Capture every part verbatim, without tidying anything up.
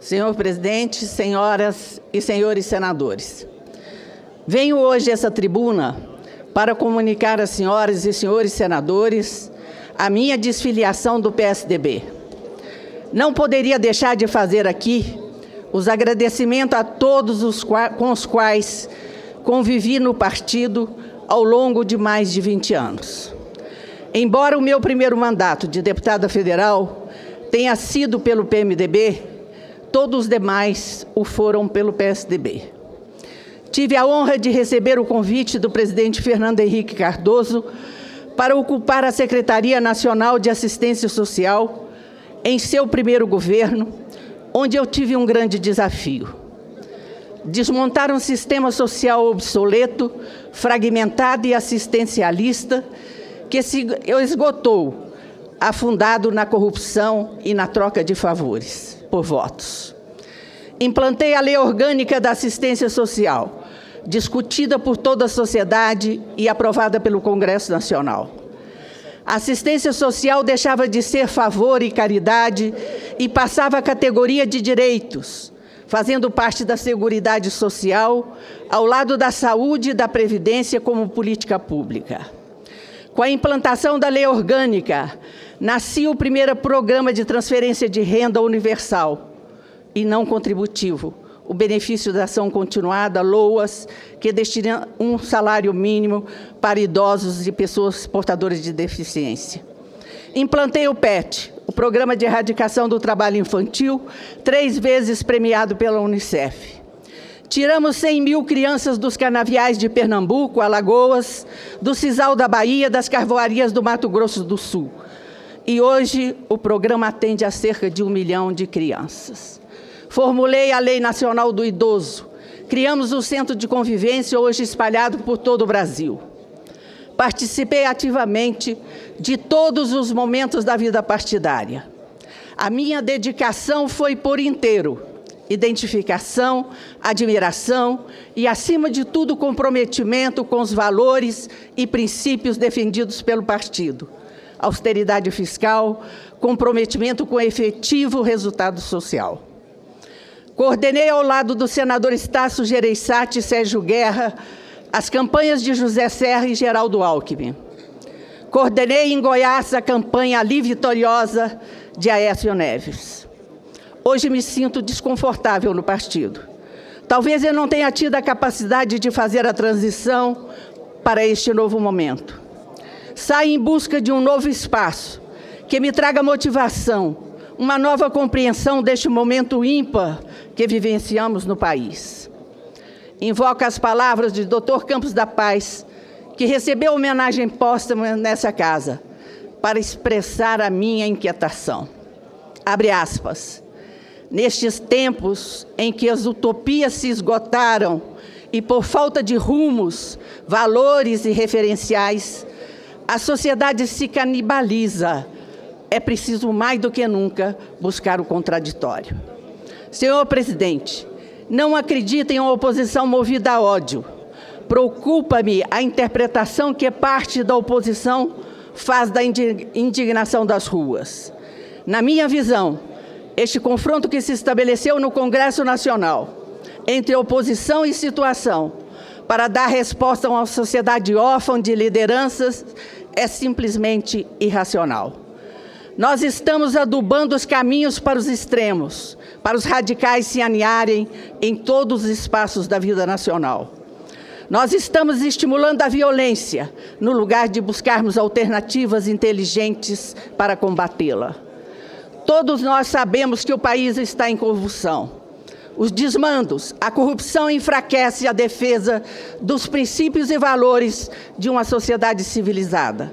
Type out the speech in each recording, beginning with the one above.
Senhor presidente, senhoras e senhores senadores, venho hoje a essa tribuna para comunicar às senhoras e senhores senadores a minha desfiliação do P S D B. Não poderia deixar de fazer aqui os agradecimentos a todos os com os quais convivi no partido ao longo de mais de vinte anos. Embora o meu primeiro mandato de deputada federal tenha sido pelo P M D B, todos os demais o foram pelo P S D B. Tive a honra de receber o convite do presidente Fernando Henrique Cardoso para ocupar a Secretaria Nacional de Assistência Social em seu primeiro governo, onde eu tive um grande desafio: desmontar um sistema social obsoleto, fragmentado e assistencialista que se esgotou, afundado na corrupção e na troca de favores por votos. Implantei a Lei Orgânica da Assistência Social, discutida por toda a sociedade e aprovada pelo Congresso Nacional. A assistência social deixava de ser favor e caridade e passava à categoria de direitos, fazendo parte da Seguridade Social, ao lado da saúde e da previdência como política pública. Com a implantação da Lei Orgânica, nascia o primeiro programa de transferência de renda universal e não contributivo, o benefício da ação continuada, LOAS, que destina um salário mínimo para idosos e pessoas portadoras de deficiência. Implantei o P E T, o Programa de Erradicação do Trabalho Infantil, três vezes premiado pela Unicef. Tiramos cem mil crianças dos canaviais de Pernambuco, Alagoas, do Sisal da Bahia, das carvoarias do Mato Grosso do Sul. E hoje o programa atende a cerca de um milhão de crianças. Formulei a Lei Nacional do Idoso. Criamos o Centro de Convivência, hoje espalhado por todo o Brasil. Participei ativamente de todos os momentos da vida partidária. A minha dedicação foi por inteiro: identificação, admiração e, acima de tudo, comprometimento com os valores e princípios defendidos pelo partido. Austeridade fiscal, comprometimento com efetivo resultado social. Coordenei ao lado do senador Estácio Gereissati e Sérgio Guerra as campanhas de José Serra e Geraldo Alckmin. Coordenei em Goiás a campanha Ali Vitoriosa de Aécio Neves. Hoje me sinto desconfortável no partido. Talvez eu não tenha tido a capacidade de fazer a transição para este novo momento. Saio em busca de um novo espaço que me traga motivação, uma nova compreensão deste momento ímpar que vivenciamos no país. Invoco as palavras de doutor Campos da Paz, que recebeu homenagem póstuma nessa casa, para expressar a minha inquietação. Abre aspas. Nestes tempos em que as utopias se esgotaram e, por falta de rumos, valores e referenciais, a sociedade se canibaliza, é preciso mais do que nunca buscar o contraditório. Senhor presidente, não acredito em uma oposição movida a ódio. Preocupa-me a interpretação que parte da oposição faz da indignação das ruas. Na minha visão, este confronto que se estabeleceu no Congresso Nacional entre oposição e situação para dar resposta a uma sociedade órfã de lideranças é simplesmente irracional. Nós estamos adubando os caminhos para os extremos, para os radicais se aninharem em todos os espaços da vida nacional. Nós estamos estimulando a violência, no lugar de buscarmos alternativas inteligentes para combatê-la. Todos nós sabemos que o país está em convulsão. Os desmandos, a corrupção enfraquece a defesa dos princípios e valores de uma sociedade civilizada.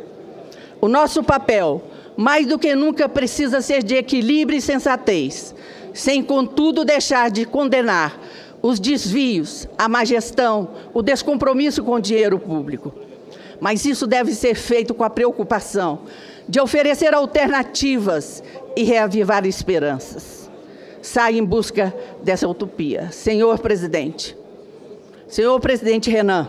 O nosso papel, mais do que nunca, precisa ser de equilíbrio e sensatez, sem, contudo, deixar de condenar os desvios, a má gestão, o descompromisso com o dinheiro público. Mas isso deve ser feito com a preocupação de oferecer alternativas e reavivar esperanças. Saia em busca dessa utopia. Senhor presidente, senhor presidente Renan,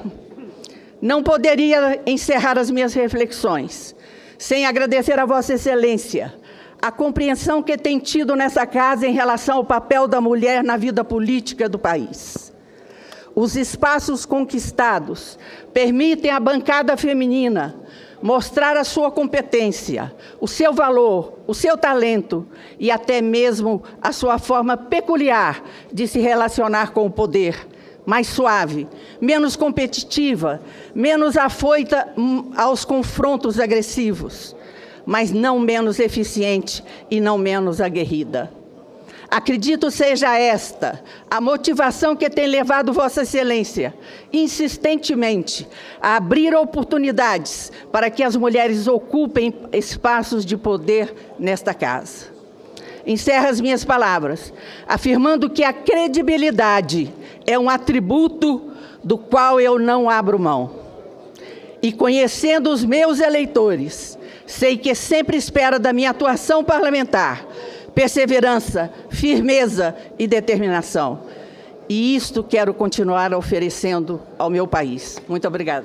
não poderia encerrar as minhas reflexões sem agradecer a Vossa Excelência a compreensão que tem tido nessa casa em relação ao papel da mulher na vida política do país. Os espaços conquistados permitem à bancada feminina mostrar a sua competência, o seu valor, o seu talento e até mesmo a sua forma peculiar de se relacionar com o poder, mais suave, menos competitiva, menos afoita aos confrontos agressivos, mas não menos eficiente e não menos aguerrida. Acredito seja esta a motivação que tem levado Vossa Excelência, insistentemente, a abrir oportunidades para que as mulheres ocupem espaços de poder nesta casa. Encerro as minhas palavras, afirmando que a credibilidade é um atributo do qual eu não abro mão. E conhecendo os meus eleitores, sei que sempre espera da minha atuação parlamentar perseverança, firmeza e determinação. E isto quero continuar oferecendo ao meu país. Muito obrigada.